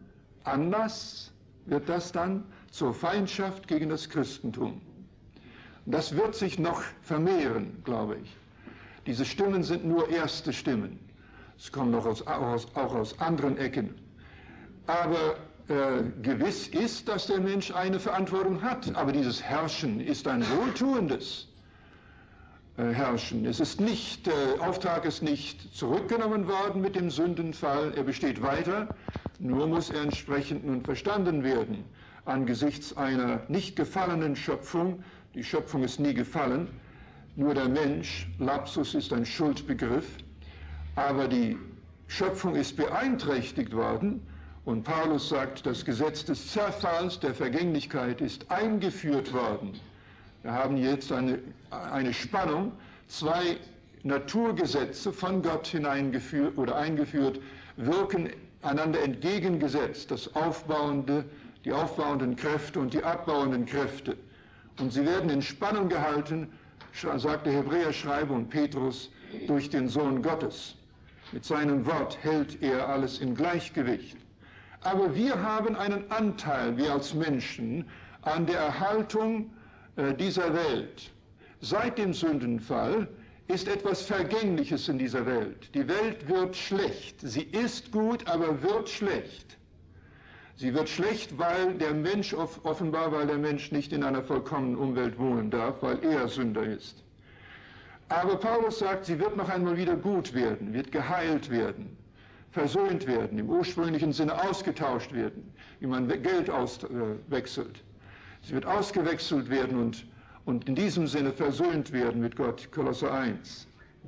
Anlass wird das dann zur Feindschaft gegen das Christentum. Das wird sich noch vermehren, glaube ich. Diese Stimmen sind nur erste Stimmen. Es kommen noch aus, aus, auch aus anderen Ecken. Aber äh, gewiss ist, dass der Mensch eine Verantwortung hat. Aber dieses Herrschen ist ein wohltuendes äh, Herrschen. Es ist nicht, der äh, Auftrag ist nicht zurückgenommen worden mit dem Sündenfall. Er besteht weiter. Nur muss er entsprechend nun verstanden werden angesichts einer nicht gefallenen Schöpfung. Die Schöpfung ist nie gefallen. Nur der Mensch, Lapsus ist ein Schuldbegriff. Aber die Schöpfung ist beeinträchtigt worden und Paulus sagt, das Gesetz des Zerfalls, der Vergänglichkeit ist eingeführt worden. Wir haben jetzt eine, eine Spannung, zwei Naturgesetze von Gott hineingeführt oder eingeführt, wirken einander entgegengesetzt, das aufbauende, die aufbauenden Kräfte und die abbauenden Kräfte. Und sie werden in Spannung gehalten, sagt der Hebräerschreiber und Petrus, durch den Sohn Gottes. Mit seinem Wort hält er alles in Gleichgewicht. Aber wir haben einen Anteil, wir als Menschen, an der Erhaltung äh, dieser Welt. Seit dem Sündenfall ist etwas Vergängliches in dieser Welt. Die Welt wird schlecht. Sie ist gut, aber wird schlecht. Sie wird schlecht, weil der Mensch, offenbar weil der Mensch nicht in einer vollkommenen Umwelt wohnen darf, weil er Sünder ist. Aber Paulus sagt, sie wird noch einmal wieder gut werden, wird geheilt werden, versöhnt werden, im ursprünglichen Sinne ausgetauscht werden, wie man Geld auswechselt. Sie wird ausgewechselt werden und, und in diesem Sinne versöhnt werden mit Gott, Kolosser eins.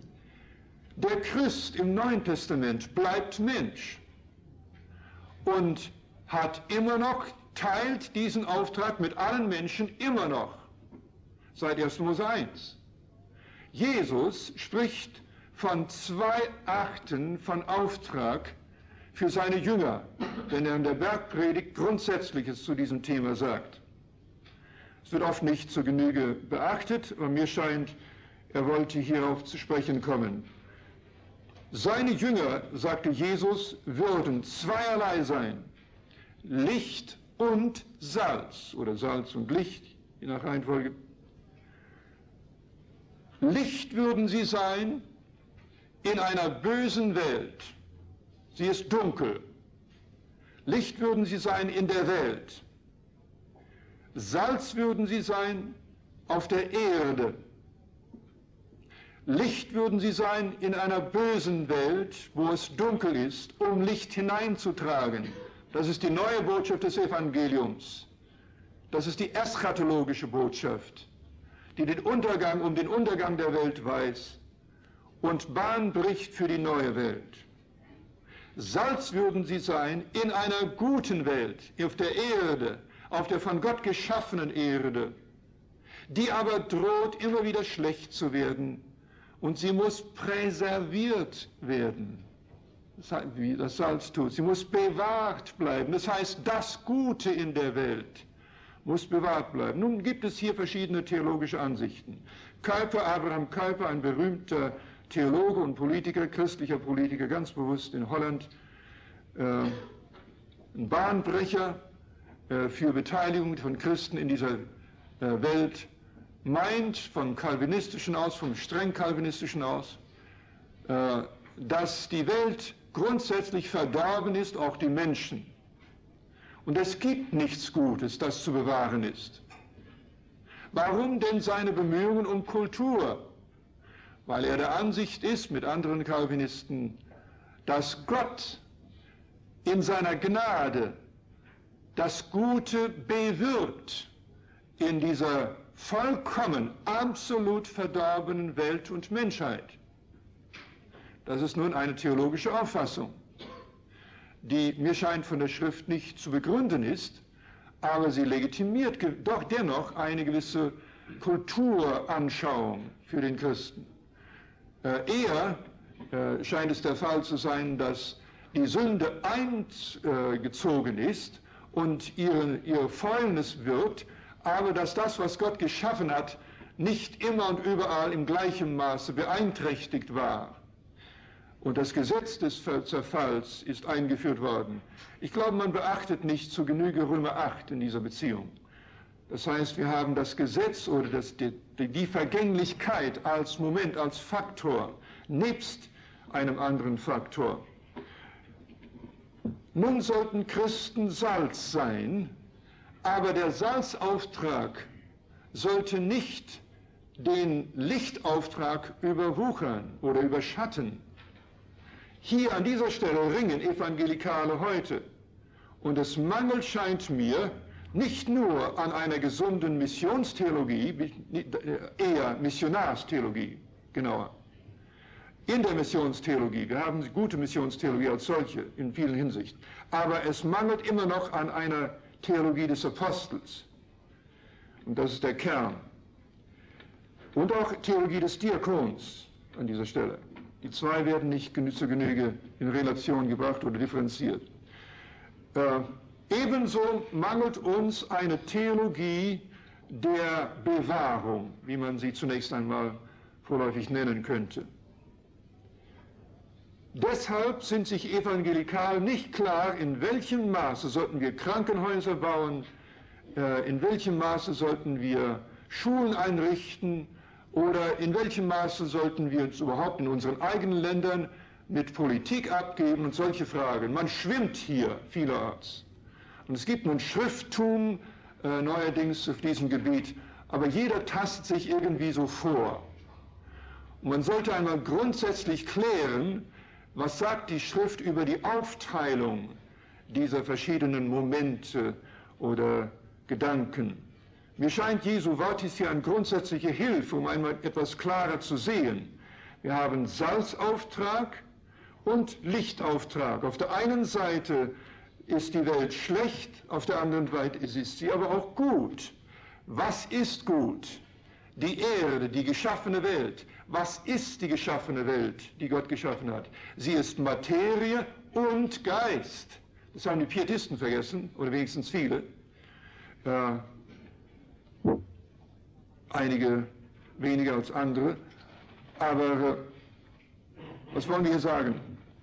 Der Christ im Neuen Testament bleibt Mensch und hat immer noch, teilt diesen Auftrag mit allen Menschen immer noch, seit erster Mose eins. Jesus spricht von zwei Arten von Auftrag für seine Jünger, wenn er in der Bergpredigt Grundsätzliches zu diesem Thema sagt. Es wird oft nicht zur Genüge beachtet, aber mir scheint, er wollte hierauf zu sprechen kommen. Seine Jünger, sagte Jesus, würden zweierlei sein, Licht und Salz, oder Salz und Licht, je nach Reihenfolge. Licht würden sie sein in einer bösen Welt. Sie ist dunkel. Licht würden sie sein in der Welt. Salz würden sie sein auf der Erde. Licht würden sie sein in einer bösen Welt, wo es dunkel ist, um Licht hineinzutragen. Das ist die neue Botschaft des Evangeliums. Das ist die eschatologische Botschaft, die den Untergang um den Untergang der Welt weiß und Bahn bricht für die neue Welt. Salz würden sie sein in einer guten Welt, auf der Erde, auf der von Gott geschaffenen Erde, die aber droht, immer wieder schlecht zu werden und sie muss präserviert werden, wie das Salz tut. Sie muss bewahrt bleiben. Das heißt, das Gute in der Welt muss bewahrt bleiben. Nun gibt es hier verschiedene theologische Ansichten. Kuyper, Abraham Kuyper, ein berühmter Theologe und Politiker, christlicher Politiker, ganz bewusst in Holland, äh, ein Bahnbrecher äh, für Beteiligung von Christen in dieser äh, Welt, meint vom Calvinistischen aus, vom streng Calvinistischen aus, äh, dass die Welt grundsätzlich verdorben ist, auch die Menschen. Und es gibt nichts Gutes, das zu bewahren ist. Warum denn seine Bemühungen um Kultur? weil er der Ansicht ist, mit anderen Calvinisten, dass Gott in seiner Gnade das Gute bewirkt in dieser vollkommen, absolut verdorbenen Welt und Menschheit. Das ist nun eine theologische Auffassung, die mir scheint von der Schrift nicht zu begründen ist, aber sie legitimiert doch dennoch eine gewisse Kulturanschauung für den Christen. Äh, eher äh, scheint es der Fall zu sein, dass die Sünde eingezogen ist und ihre, ihre Fäulnis wirkt, aber dass das, was Gott geschaffen hat, nicht immer und überall im gleichen Maße beeinträchtigt war. Und das Gesetz des Zerfalls ist eingeführt worden. Ich glaube, man beachtet nicht zu Genüge Römer acht in dieser Beziehung. Das heißt, wir haben das Gesetz oder das, die, die Vergänglichkeit als Moment, als Faktor, nebst einem anderen Faktor. Nun sollten Christen Salz sein, aber der Salzauftrag sollte nicht den Lichtauftrag überwuchern oder überschatten. Hier an dieser Stelle ringen Evangelikale heute. Und es mangelt, scheint mir, nicht nur an einer gesunden Missionstheologie, eher Missionarstheologie, genauer. In der Missionstheologie, wir haben gute Missionstheologie als solche in vielen Hinsichten, aber es mangelt immer noch an einer Theologie des Apostels. Und das ist der Kern. Und auch Theologie des Diakons an dieser Stelle. Die zwei werden nicht zu Genüge in Relation gebracht oder differenziert. Äh, ebenso mangelt uns eine Theologie der Bewahrung, wie man sie zunächst einmal vorläufig nennen könnte. Deshalb sind sich evangelikal nicht klar, in welchem Maße sollten wir Krankenhäuser bauen, äh, in welchem Maße sollten wir Schulen einrichten oder in welchem Maße sollten wir uns überhaupt in unseren eigenen Ländern mit Politik abgeben und solche Fragen. Man schwimmt hier vielerorts. Und es gibt nun Schrifttum äh, neuerdings auf diesem Gebiet, aber jeder tastet sich irgendwie so vor. Und man sollte einmal grundsätzlich klären, was sagt die Schrift über die Aufteilung dieser verschiedenen Momente oder Gedanken. Mir scheint, Jesu Wort ist hier eine grundsätzliche Hilfe, um einmal etwas klarer zu sehen. Wir haben Salzauftrag und Lichtauftrag. Auf der einen Seite ist die Welt schlecht, auf der anderen Seite ist sie aber auch gut. Was ist gut? Die Erde, die geschaffene Welt. Was ist die geschaffene Welt, die Gott geschaffen hat? Sie ist Materie und Geist. Das haben die Pietisten vergessen, oder wenigstens viele. Äh, einige weniger als andere. Aber äh, was wollen wir hier sagen?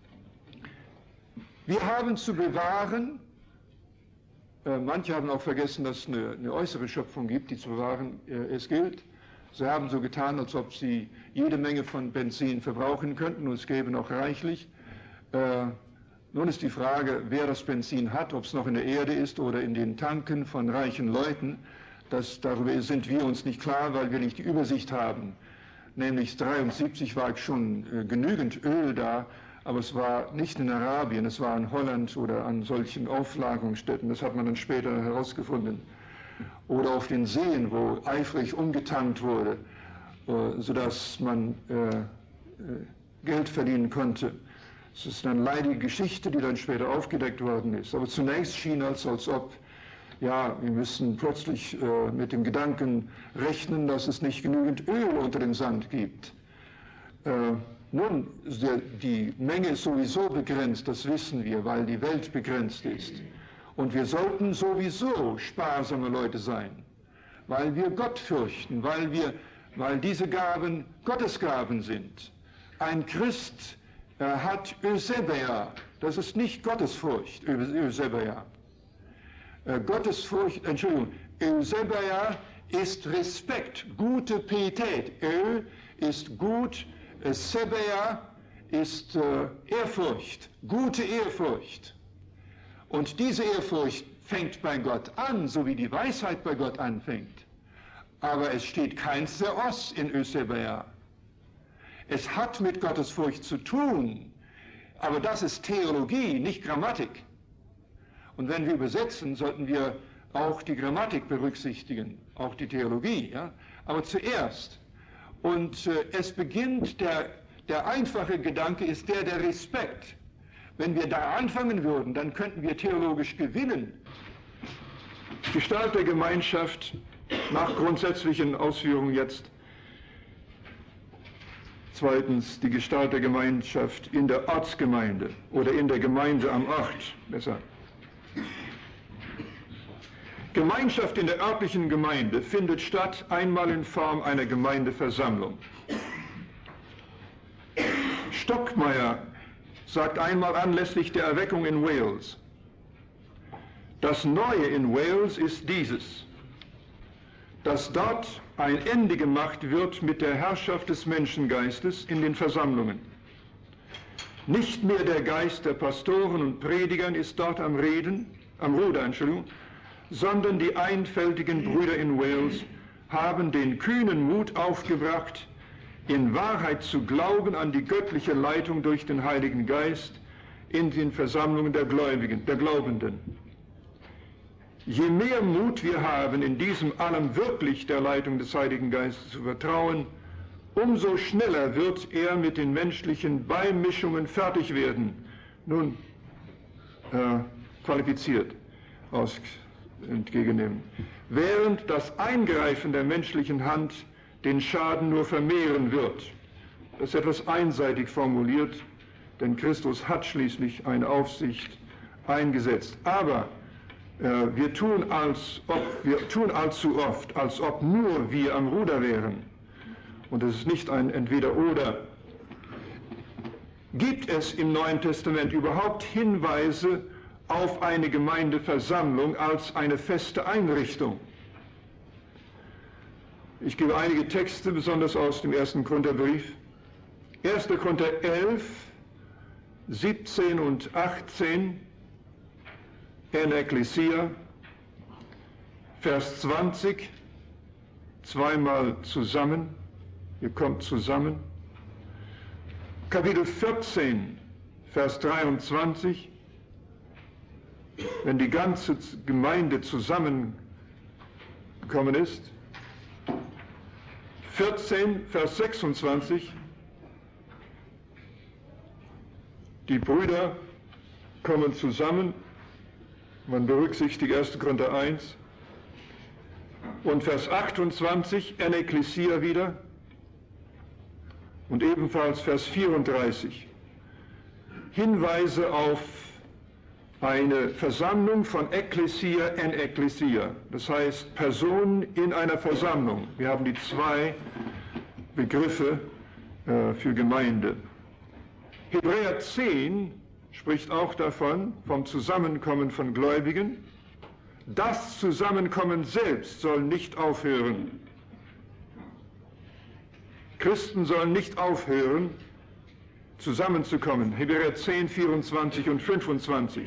Wir haben zu bewahren, äh, manche haben auch vergessen, dass es eine, eine äußere Schöpfung gibt, die zu bewahren äh, es gilt. Sie haben so getan, als ob sie jede Menge von Benzin verbrauchen könnten, und es gäbe noch reichlich. Äh, nun ist die Frage, wer das Benzin hat, ob es noch in der Erde ist oder in den Tanken von reichen Leuten. Das, darüber sind wir uns nicht klar, weil wir nicht die Übersicht haben. Nämlich dreiundsiebzig war schon äh, genügend Öl da, aber es war nicht in Arabien, es war in Holland oder an solchen Auflagerungsstätten. Das hat man dann später herausgefunden. Oder auf den Seen, wo eifrig umgetankt wurde, äh, sodass man äh, äh, Geld verdienen konnte. Es ist eine leidige Geschichte, die dann später aufgedeckt worden ist. Aber zunächst schien es, als ob, ja, wir müssen plötzlich äh, mit dem Gedanken rechnen, dass es nicht genügend Öl unter dem Sand gibt. Äh, nun, der, die Menge ist sowieso begrenzt, das wissen wir, weil die Welt begrenzt ist. Und wir sollten sowieso sparsame Leute sein, weil wir Gott fürchten, weil, wir, weil diese Gaben Gottesgaben sind. Ein Christ äh, hat Eusebia, das ist nicht Gottesfurcht, Eusebia. Äh, Gottesfurcht, Entschuldigung, Eusebia ist Respekt, gute Pietät. Eu ist gut, Eusebia ist äh, Ehrfurcht, gute Ehrfurcht. Und diese Ehrfurcht fängt bei Gott an, so wie die Weisheit bei Gott anfängt. Aber es steht kein Theos in Eusebia. Es hat mit Gottesfurcht zu tun, aber das ist Theologie, nicht Grammatik. Und wenn wir übersetzen, sollten wir auch die Grammatik berücksichtigen, auch die Theologie, ja? Aber zuerst. Und äh, es beginnt, der, der einfache Gedanke ist der der Respekt. Wenn wir da anfangen würden, dann könnten wir theologisch gewinnen. Gestalt der Gemeinschaft nach grundsätzlichen Ausführungen jetzt. Zweitens, die Gestalt der Gemeinschaft in der Ortsgemeinde oder in der Gemeinde am Ort, besser. Gemeinschaft in der örtlichen Gemeinde findet statt einmal in Form einer Gemeindeversammlung. Stockmeier sagt einmal anlässlich der Erweckung in Wales: Das Neue in Wales ist dieses, dass dort ein Ende gemacht wird mit der Herrschaft des Menschengeistes in den Versammlungen. Nicht mehr der Geist der Pastoren und Predigern ist dort am Reden, am Ruder, Entschuldigung, sondern die einfältigen Brüder in Wales haben den kühnen Mut aufgebracht, in Wahrheit zu glauben an die göttliche Leitung durch den Heiligen Geist in den Versammlungen der Gläubigen, der Glaubenden. Je mehr Mut wir haben, in diesem allem wirklich der Leitung des Heiligen Geistes zu vertrauen, umso schneller wird er mit den menschlichen Beimischungen fertig werden. Nun, äh, qualifiziert aus, entgegennehmen. Während das Eingreifen der menschlichen Hand den Schaden nur vermehren wird. Das ist etwas einseitig formuliert, denn Christus hat schließlich eine Aufsicht eingesetzt. Aber äh, wir tun als ob, wir tun allzu oft, als ob nur wir am Ruder wären. Und es ist nicht ein Entweder-Oder. Gibt es im Neuen Testament überhaupt Hinweise auf eine Gemeindeversammlung als eine feste Einrichtung? Ich gebe einige Texte, besonders aus dem ersten Korintherbrief. erster Korinther elf, siebzehn und achtzehn, en Ekklesia, Vers zwanzig, zweimal zusammen, ihr kommt zusammen. Kapitel vierzehn, Vers dreiundzwanzig, wenn die ganze Gemeinde zusammengekommen ist. vierzehn, Vers sechsundzwanzig, die Brüder kommen zusammen, man berücksichtigt erster Korinther eins, und Vers achtundzwanzig, en Ekklesia wieder, und ebenfalls Vers vierunddreißig, Hinweise auf eine Versammlung von Ekklesia en Ekklesia, das heißt Personen in einer Versammlung. Wir haben die zwei Begriffe äh, für Gemeinde. Hebräer zehn spricht auch davon, vom Zusammenkommen von Gläubigen. Das Zusammenkommen selbst soll nicht aufhören. Christen sollen nicht aufhören, zusammenzukommen. Hebräer zehn, vierundzwanzig und fünfundzwanzig.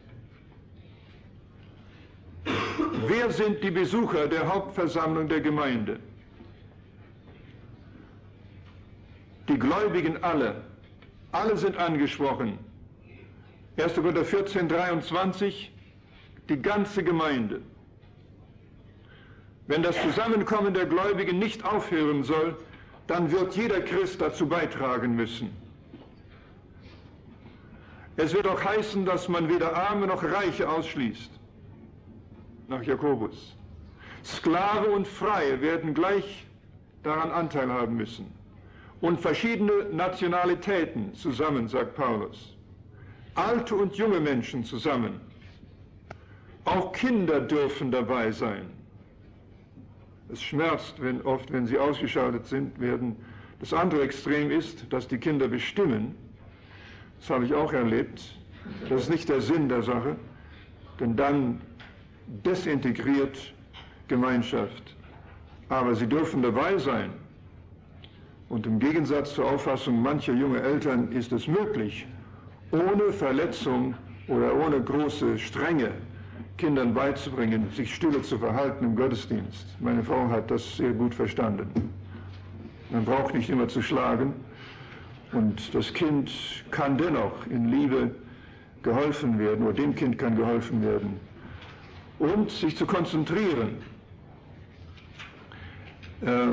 Wer sind die Besucher der Hauptversammlung der Gemeinde? Die Gläubigen alle. Alle sind angesprochen. erster Korinther vierzehn, dreiundzwanzig, die ganze Gemeinde. Wenn das Zusammenkommen der Gläubigen nicht aufhören soll, dann wird jeder Christ dazu beitragen müssen. Es wird auch heißen, dass man weder Arme noch Reiche ausschließt. Nach Jakobus. Sklave und Freie werden gleich daran Anteil haben müssen. Und verschiedene Nationalitäten zusammen, sagt Paulus. Alte und junge Menschen zusammen. Auch Kinder dürfen dabei sein. Es schmerzt, wenn oft, wenn sie ausgeschaltet sind, werden. Das andere Extrem ist, dass die Kinder bestimmen. Das habe ich auch erlebt. Das ist nicht der Sinn der Sache, denn dann desintegriert Gemeinschaft. Aber sie dürfen dabei sein. Und im Gegensatz zur Auffassung mancher junger Eltern ist es möglich, ohne Verletzung oder ohne große Strenge Kindern beizubringen, sich stille zu verhalten im Gottesdienst. Meine Frau hat das sehr gut verstanden. Man braucht nicht immer zu schlagen, Und das Kind kann dennoch in Liebe geholfen werden, oder dem Kind kann geholfen werden. Und sich zu konzentrieren. Äh,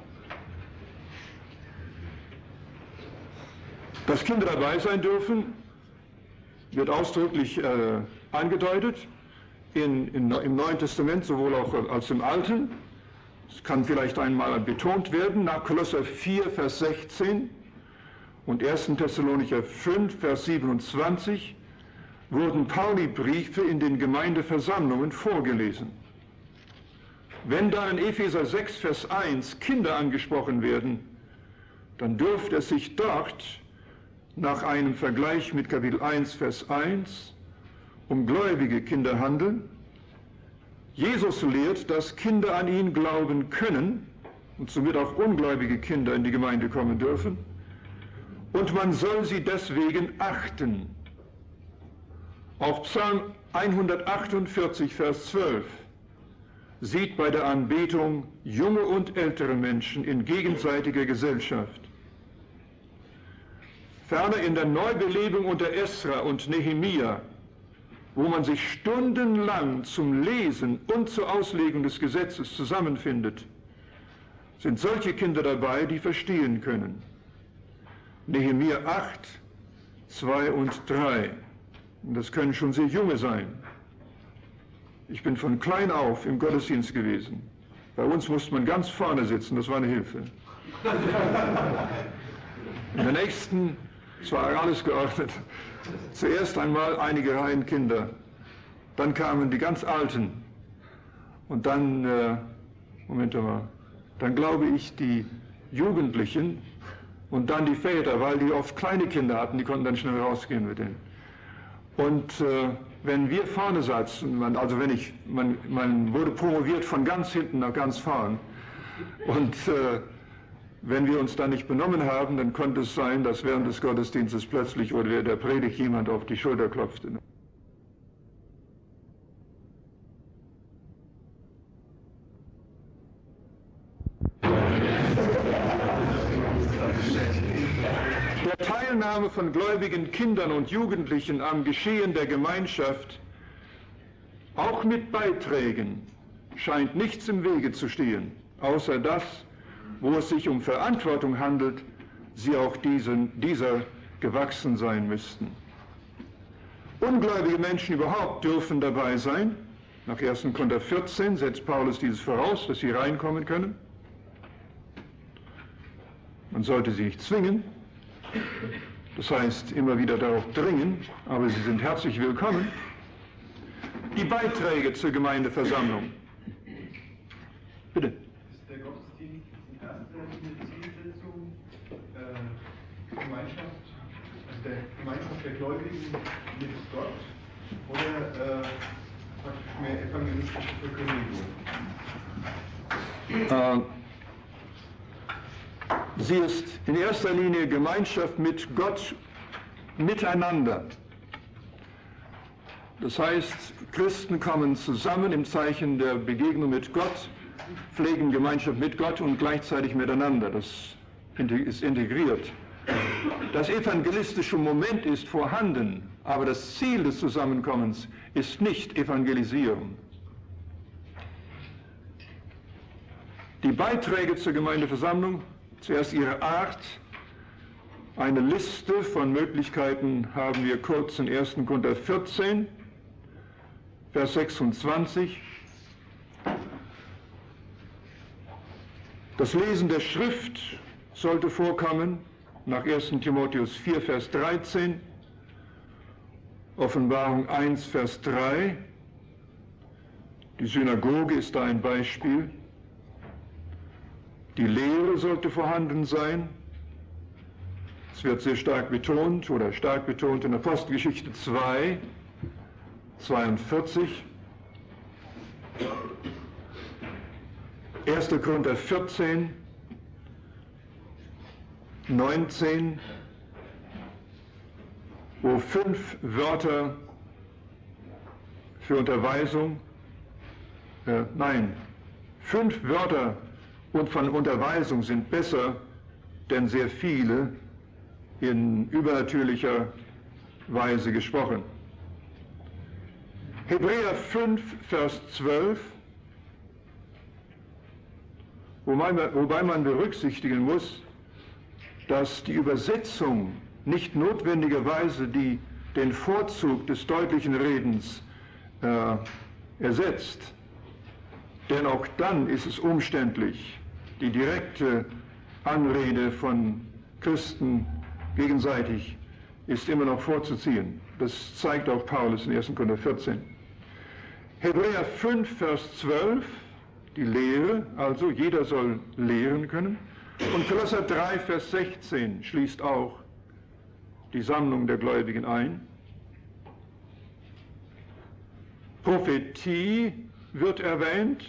dass Kinder dabei sein dürfen, wird ausdrücklich äh, angedeutet in, in, im Neuen Testament, sowohl auch als im Alten. Es kann vielleicht einmal betont werden, nach Kolosser vier, Vers sechzehn und ersten Thessalonicher fünf, Vers siebenundzwanzig wurden Pauli-Briefe in den Gemeindeversammlungen vorgelesen. Wenn da in Epheser sechs, Vers eins Kinder angesprochen werden, dann dürfte es sich dort nach einem Vergleich mit Kapitel eins, Vers eins um gläubige Kinder handeln. Jesus lehrt, dass Kinder an ihn glauben können und somit auch ungläubige Kinder in die Gemeinde kommen dürfen. Und man soll sie deswegen achten. Auch Psalm hundertachtundvierzig, Vers zwölf sieht bei der Anbetung junge und ältere Menschen in gegenseitiger Gesellschaft. Ferner in der Neubelebung unter Esra und Nehemia, wo man sich stundenlang zum Lesen und zur Auslegung des Gesetzes zusammenfindet, sind solche Kinder dabei, die verstehen können. Nehemia acht, zwei und drei. Und das können schon sehr junge sein. Ich bin von klein auf im Gottesdienst gewesen. Bei uns musste man ganz vorne sitzen, das war eine Hilfe. In der nächsten, es war alles geordnet, zuerst einmal einige Reihen Kinder, dann kamen die ganz Alten und dann, äh, Moment mal, dann glaube ich die Jugendlichen und dann die Väter, weil die oft kleine Kinder hatten, die konnten dann schnell rausgehen mit denen. Und äh, wenn wir vorne saßen, man, also wenn ich, man, man wurde promoviert von ganz hinten nach ganz vorn und äh, wenn wir uns da nicht benommen haben, dann konnte es sein, dass während des Gottesdienstes plötzlich oder während der Predigt jemand auf die Schulter klopfte. Der Teilnahme von gläubigen Kindern und Jugendlichen am Geschehen der Gemeinschaft, auch mit Beiträgen, scheint nichts im Wege zu stehen, außer dass, wo es sich um Verantwortung handelt, sie auch diesen, dieser gewachsen sein müssten. Ungläubige Menschen überhaupt dürfen dabei sein. Nach ersten Korinther vierzehn setzt Paulus dieses voraus, dass sie reinkommen können. Man sollte sie nicht zwingen, das heißt immer wieder darauf dringen, aber sie sind herzlich willkommen. Die Beiträge zur Gemeindeversammlung. Bitte. Ist der Gottesdienst in erster Linie Zielsetzung, äh, Gemeinschaft, also der Gemeinschaft der Gläubigen mit Gott oder äh, praktisch mehr evangelistische Verkündigung? Äh, sie ist in erster Linie Gemeinschaft mit Gott miteinander. Das heißt, Christen kommen zusammen im Zeichen der Begegnung mit Gott, pflegen Gemeinschaft mit Gott und gleichzeitig miteinander. Das ist integriert. Das evangelistische Moment ist vorhanden, aber das Ziel des Zusammenkommens ist nicht Evangelisieren. Die Beiträge zur Gemeindeversammlung, zuerst ihre Art. Eine Liste von Möglichkeiten haben wir kurz in ersten Korinther vierzehn, Vers sechsundzwanzig. Das Lesen der Schrift sollte vorkommen, nach ersten Timotheus vier, Vers dreizehn, Offenbarung eins, Vers drei. Die Synagoge ist da ein Beispiel. Die Lehre sollte vorhanden sein. Es wird sehr stark betont oder stark betont in Apostelgeschichte zwei, zweiundvierzig. erster Korinther vierzehn, neunzehn, wo fünf Wörter für Unterweisung, äh, nein, fünf Wörter und von Unterweisung sind besser, denn sehr viele in übernatürlicher Weise gesprochen. Hebräer fünf, Vers zwölf, wobei man, wobei man berücksichtigen muss, dass die Übersetzung nicht notwendigerweise die, den Vorzug des deutlichen Redens äh, ersetzt. Denn auch dann ist es umständlich, die direkte Anrede von Christen gegenseitig ist immer noch vorzuziehen. Das zeigt auch Paulus in ersten Korinther vierzehn. Hebräer fünf, Vers zwölf, die Lehre, also jeder soll lehren können. Und Kolosser drei, Vers sechzehn schließt auch die Sammlung der Gläubigen ein. Prophetie wird erwähnt.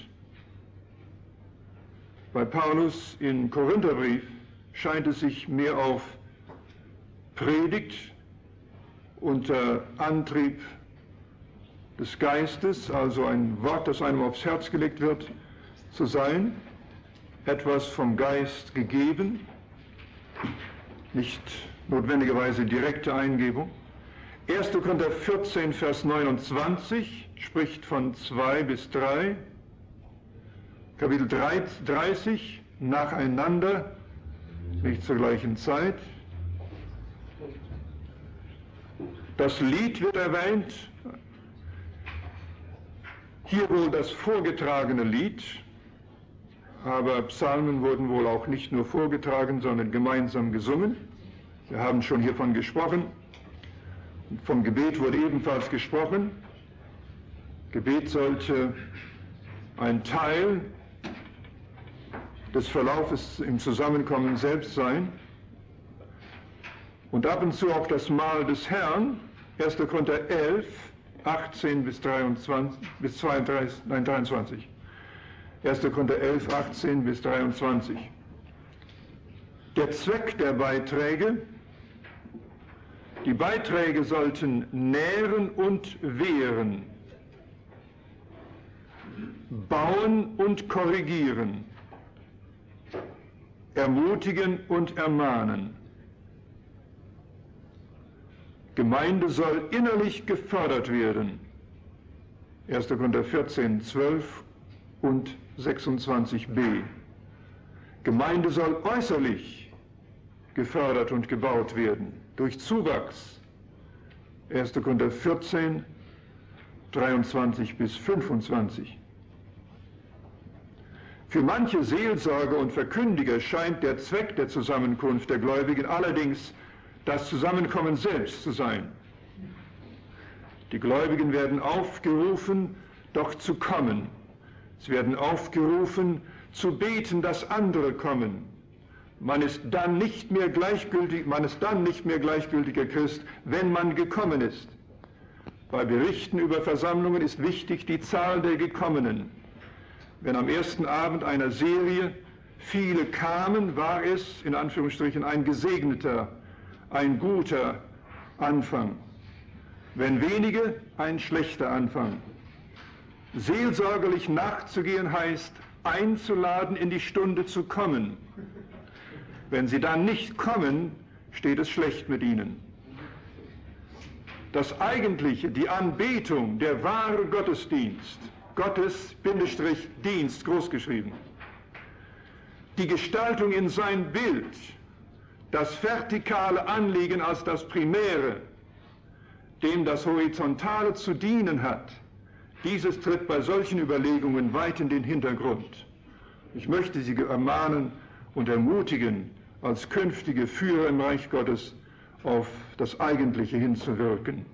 Bei Paulus im Korintherbrief scheint es sich mehr auf Predigt unter Antrieb des Geistes, also ein Wort, das einem aufs Herz gelegt wird, zu sein, etwas vom Geist gegeben, nicht notwendigerweise direkte Eingebung. erster Korinther vierzehn, Vers neunundzwanzig spricht von zwei bis drei. Kapitel dreißig, nacheinander, nicht zur gleichen Zeit. Das Lied wird erwähnt, hier wohl das vorgetragene Lied, aber Psalmen wurden wohl auch nicht nur vorgetragen, sondern gemeinsam gesungen. Wir haben schon hiervon gesprochen. Vom Gebet wurde ebenfalls gesprochen. Gebet sollte ein Teil des Verlaufes im Zusammenkommen selbst sein. Und ab und zu auch das Mahl des Herrn, erster Korinther elf, achtzehn bis dreiundzwanzig, bis zweiunddreißig, nein, dreiundzwanzig. erster Korinther elf, achtzehn bis dreiundzwanzig. Der Zweck der Beiträge: Die Beiträge sollten nähren und wehren, bauen und korrigieren, ermutigen und ermahnen. Gemeinde soll innerlich gefördert werden. erster Korinther vierzehn, zwölf und sechsundzwanzig b. Gemeinde soll äußerlich gefördert und gebaut werden durch Zuwachs. erster Korinther vierzehn, dreiundzwanzig bis fünfundzwanzig. Für manche Seelsorger und Verkündiger scheint der Zweck der Zusammenkunft der Gläubigen allerdings das Zusammenkommen selbst zu sein. Die Gläubigen werden aufgerufen, doch zu kommen. Sie werden aufgerufen, zu beten, dass andere kommen. Man ist dann nicht mehr gleichgültig, man ist dann nicht mehr gleichgültiger Christ, wenn man gekommen ist. Bei Berichten über Versammlungen ist wichtig die Zahl der Gekommenen. Wenn am ersten Abend einer Serie viele kamen, war es in Anführungsstrichen ein gesegneter, ein guter Anfang. Wenn wenige, ein schlechter Anfang. Seelsorgerlich nachzugehen heißt, einzuladen, in die Stunde zu kommen. Wenn sie dann nicht kommen, steht es schlecht mit ihnen. Das Eigentliche, die Anbetung, der wahre Gottesdienst, Gottes Bindestrich Dienst, großgeschrieben, die Gestaltung in sein Bild, das vertikale Anliegen als das Primäre, dem das Horizontale zu dienen hat, dieses tritt bei solchen Überlegungen weit in den Hintergrund. Ich möchte Sie ermahnen und ermutigen, als künftige Führer im Reich Gottes auf das Eigentliche hinzuwirken.